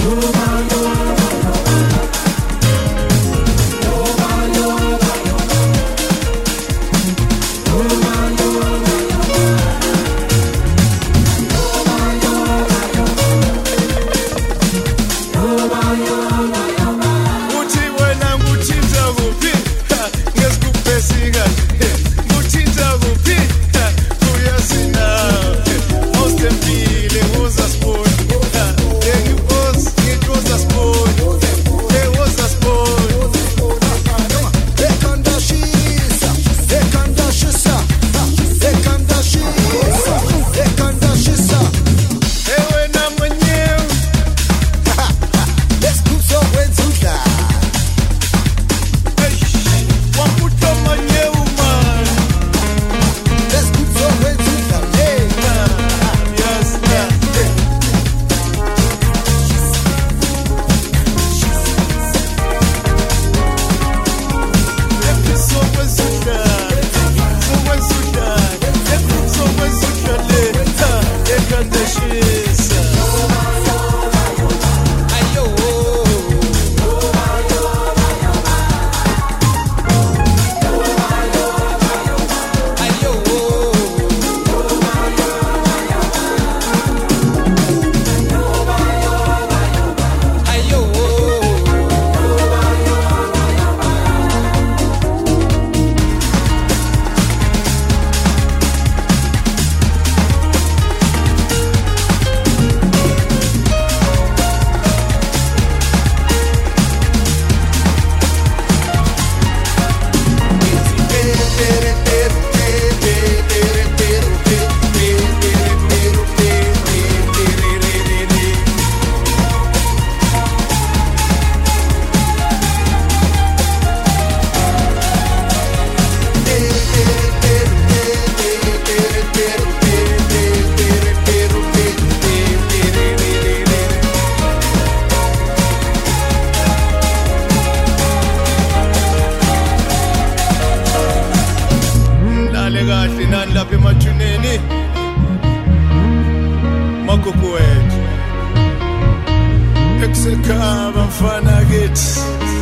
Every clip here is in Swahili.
Ekhava mfana kithi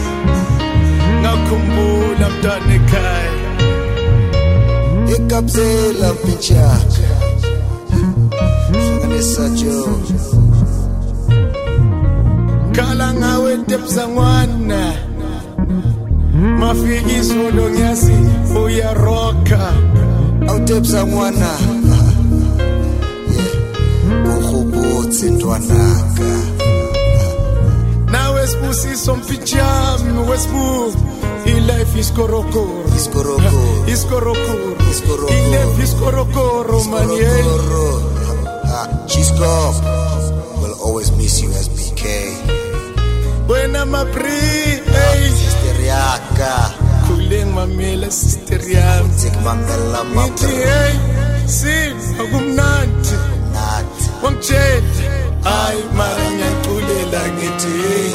ngakhumbula mntwana ekhaya ekabzela mpichaka hlanganisa jo kala ngawe tepsangwana mafika izolo ngiyazi uyaroka awutepsangwana ukhubutsi ntwanaka nawe sibusiso mpichami wesibu ilife iskorokoro iskorokoro ilife iskorokoro man Chisco will always miss you as BK. Buena mapri hey Sister Yaka kuleng mamela sister yam Tikmangela mapri hey si akumnandi wangitshela ay mara ngiyaculela ngithi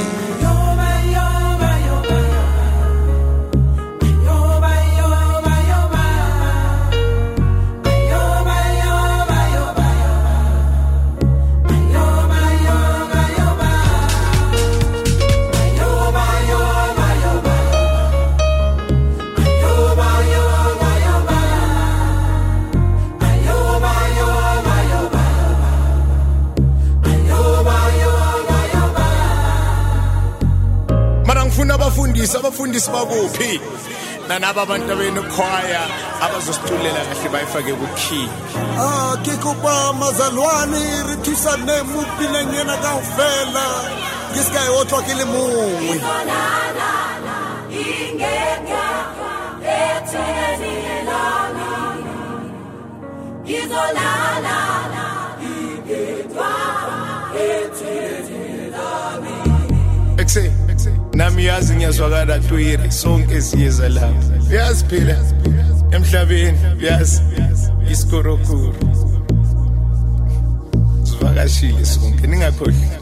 abafundisi bakuphi nanaba abantu abenokhwaya abazositulela kahle bayifake ku-key kikuba mazalwane re thusane mopile nyena ka ofela ke ska e otlwa ke le mongwe Exe nami yazi ngiyazwakala twire sonke siyeza lapha yazi phela emhlabeni yazi iskorokoro sivakashile sonke ningakhohlwa